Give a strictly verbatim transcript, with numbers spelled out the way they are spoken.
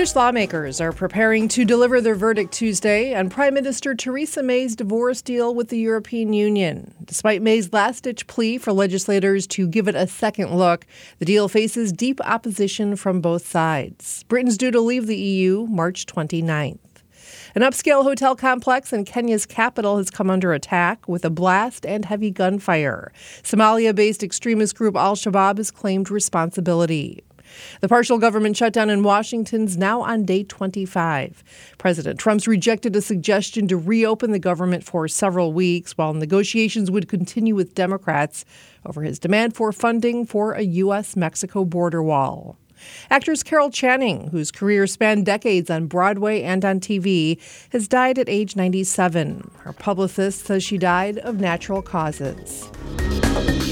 British lawmakers are preparing to deliver their verdict Tuesday on Prime Minister Theresa May's divorce deal with the European Union. Despite May's last-ditch plea for legislators to give it a second look, the deal faces deep opposition from both sides. Britain's due to leave the E U March twenty-ninth. An upscale hotel complex in Kenya's capital has come under attack with a blast and heavy gunfire. Somalia-based extremist group Al-Shabaab has claimed responsibility. The partial government shutdown in Washington's now on day twenty-five. President Trump's rejected a suggestion to reopen the government for several weeks while negotiations would continue with Democrats over his demand for funding for a U S Mexico border wall. Actress Carol Channing, whose career spanned decades on Broadway and on T V, has died at age ninety-seven. Her publicist says she died of natural causes.